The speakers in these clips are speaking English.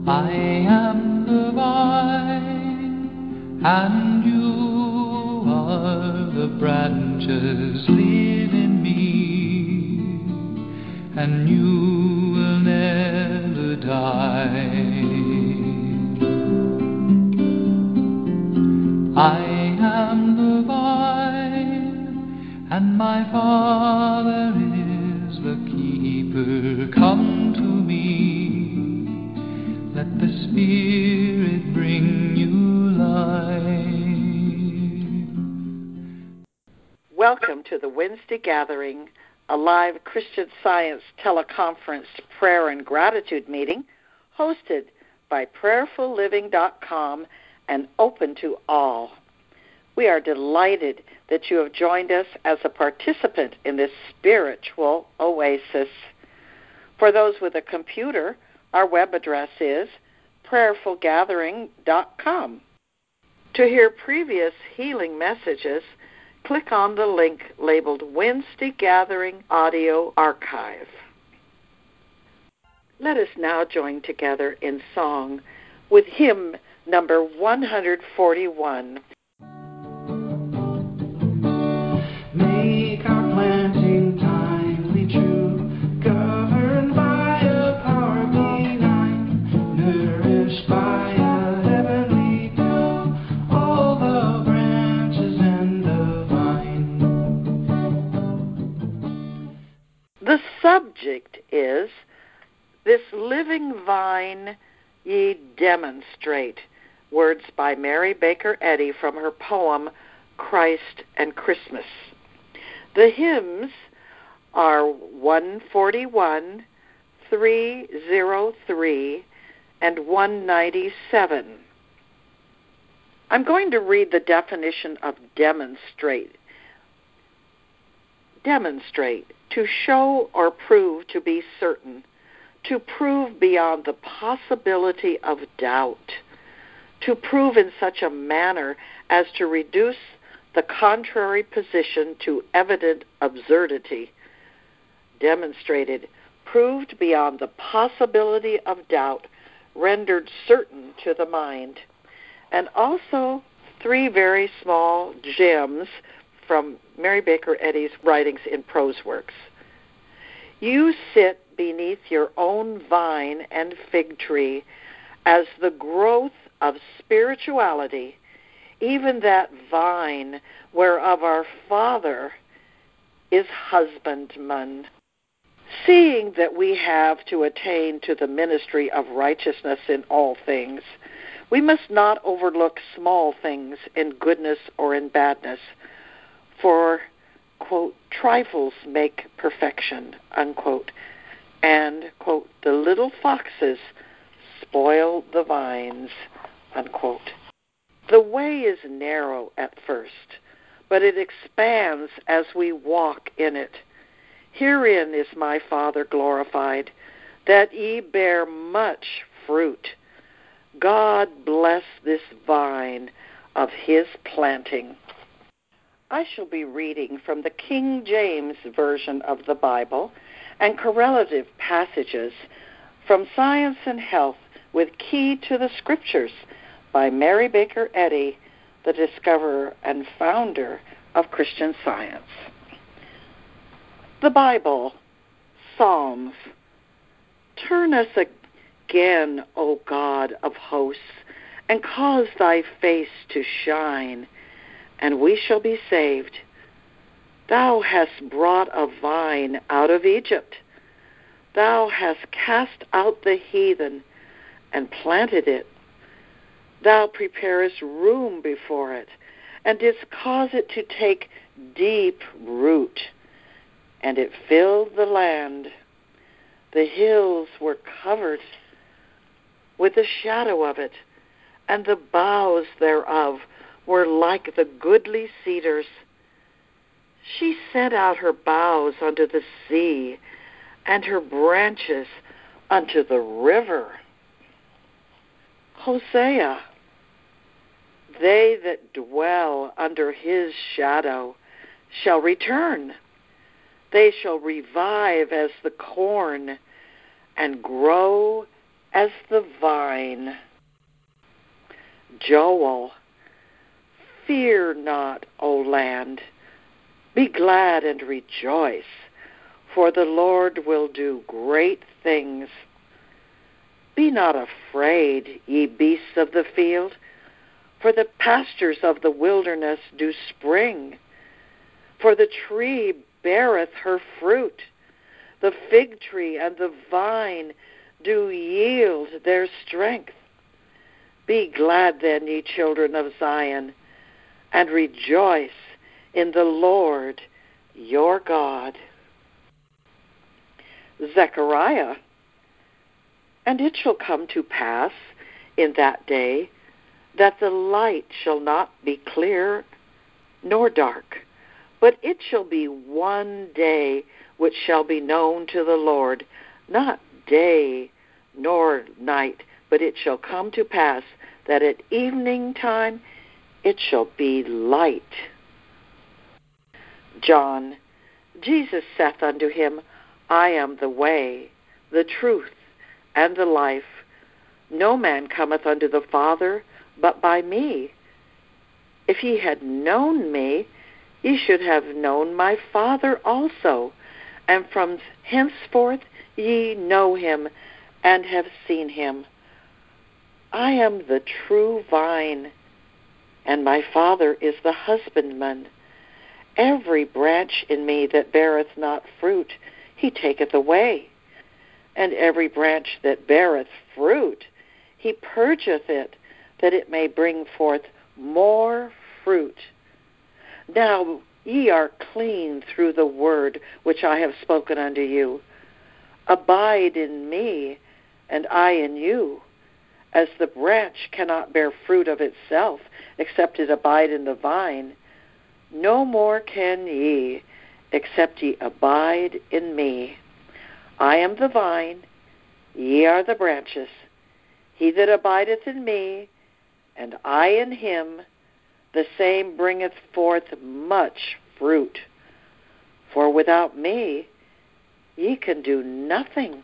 I am the vine, and you are the branches. Live in me, and you will never die. I am the vine, and my Father is the keeper. Come to me, let the Spirit bring you life. Welcome to the Wednesday Gathering, a live Christian Science teleconference prayer and gratitude meeting hosted by prayerfulliving.com and open to all. We are delighted that you have joined us as a participant in this spiritual oasis. For those with a computer, our web address is prayerfulgathering.com. To hear previous healing messages, click on the link labeled Wednesday Gathering Audio Archive. Let us now join together in song with hymn number 141. Make our planting timely true, governed by a power benign, nourished by a heavenly dew, all the branches and the vine. The subject is, this living vine ye demonstrate. Words by Mary Baker Eddy from her poem, Christ and Christmas. The hymns are 141, 303, and 197. I'm going to read the definition of demonstrate. Demonstrate, to show or prove to be certain, to prove beyond the possibility of doubt, to prove in such a manner as to reduce the contrary position to evident absurdity. Demonstrated, proved beyond the possibility of doubt, rendered certain to the mind. And also 3 very small gems from Mary Baker Eddy's writings in prose works. You sit beneath your own vine and fig tree as the growth of spirituality, even that vine whereof our Father is husbandman. Seeing that we have to attain to the ministry of righteousness in all things, we must not overlook small things in goodness or in badness, for, quote, trifles make perfection, unquote, and, quote, the little foxes spoil the vines, unquote. The way is narrow at first, but it expands as we walk in it. Herein is my Father glorified, that ye bear much fruit. God bless this vine of his planting. I shall be reading from the King James Version of the Bible and correlative passages from Science and Health with Key to the Scriptures by Mary Baker Eddy, the discoverer and founder of Christian Science. The Bible, Psalms. Turn us again, O God of hosts, and cause thy face to shine, and we shall be saved. Thou hast brought a vine out of Egypt. Thou hast cast out the heathen and planted it. Thou preparest room before it, and didst cause it to take deep root, and it filled the land. The hills were covered with the shadow of it, and the boughs thereof were like the goodly cedars. She sent out her boughs unto the sea, and her branches unto the river. Hosea. They that dwell under his shadow shall return. They shall revive as the corn, and grow as the vine. Joel, fear not, O land. Be glad and rejoice, for the Lord will do great things. Be not afraid, ye beasts of the field, for the pastures of the wilderness do spring. For the tree beareth her fruit, the fig tree and the vine do yield their strength. Be glad then, ye children of Zion, and rejoice in the Lord your God. Zechariah, and it shall come to pass in that day that the light shall not be clear nor dark, but it shall be one day which shall be known to the Lord, not day nor night, but it shall come to pass that at evening time it shall be light. John, Jesus saith unto him, I am the way, the truth, and the life. No man cometh unto the Father but by me. If ye had known me, ye should have known my Father also, and from henceforth ye know him and have seen him. I am the true vine, and my Father is the husbandman. Every branch in me that beareth not fruit, he taketh away. And every branch that beareth fruit, he purgeth it, that it may bring forth more fruit. Now ye are clean through the word which I have spoken unto you. Abide in me, and I in you. As the branch cannot bear fruit of itself, except it abide in the vine, no more can ye, except ye abide in me. I am the vine, ye are the branches. He that abideth in me, and I in him, the same bringeth forth much fruit. For without me ye can do nothing.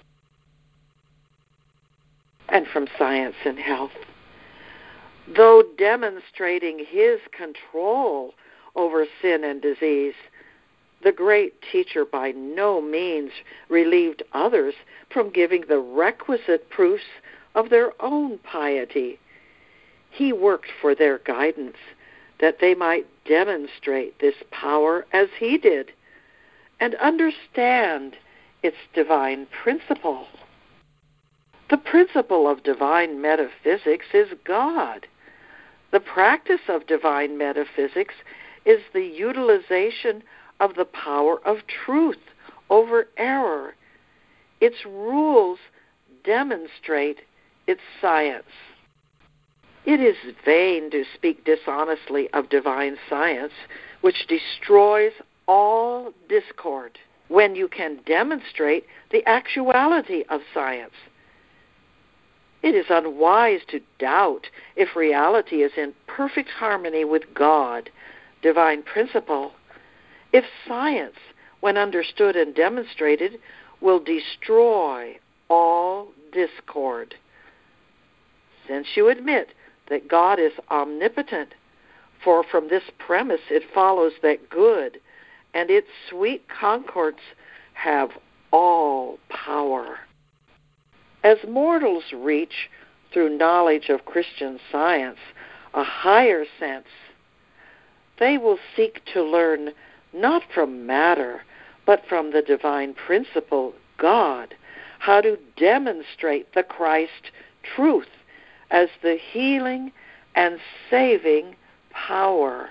And from Science and Health, though demonstrating his control over sin and disease, the great teacher by no means relieved others from giving the requisite proofs of their own piety. He worked for their guidance, that they might demonstrate this power as he did, and understand its divine principle. The principle of divine metaphysics is God. The practice of divine metaphysics is the utilization of the power of truth over error. Its rules demonstrate its science. It is vain to speak dishonestly of divine science, which destroys all discord, when you can demonstrate the actuality of science. It is unwise to doubt if reality is in perfect harmony with God, divine principle, if science, when understood and demonstrated, will destroy all discord. Since you admit that God is omnipotent, for from this premise it follows that good and its sweet concords have all power. As mortals reach, through knowledge of Christian science, a higher sense, they will seek to learn not from matter, but from the divine principle, God, how to demonstrate the Christ truth as the healing and saving power.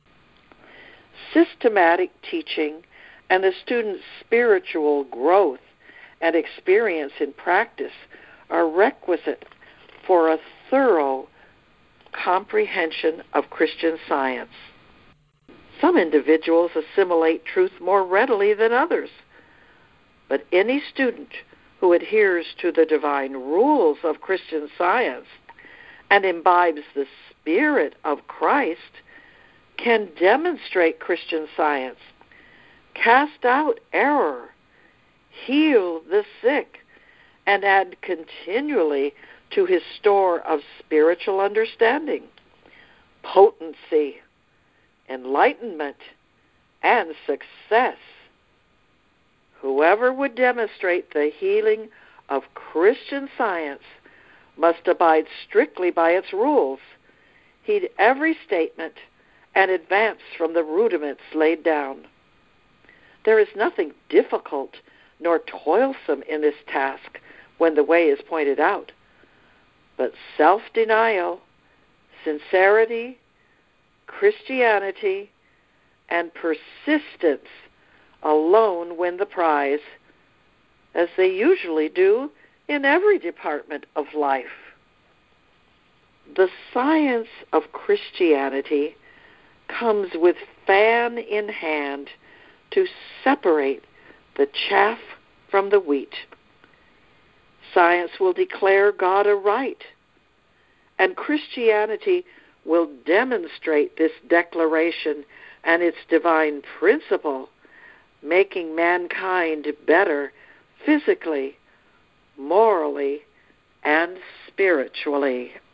Systematic teaching and the student's spiritual growth and experience in practice are requisite for a thorough comprehension of Christian Science. Some individuals assimilate truth more readily than others, but any student who adheres to the divine rules of Christian Science and imbibes the Spirit of Christ can demonstrate Christian Science, cast out error, heal the sick, and add continually to his store of spiritual understanding, potency, enlightenment, and success. Whoever would demonstrate the healing of Christian Science must abide strictly by its rules, heed every statement, and advance from the rudiments laid down. There is nothing difficult nor toilsome in this task when the way is pointed out, but self-denial, sincerity, Christianity, and persistence alone win the prize, as they usually do in every department of life. The science of Christianity comes with fan in hand to separate the chaff from the wheat. Science will declare God aright, and Christianity will demonstrate this declaration and its divine principle, making mankind better physically, morally, and spiritually.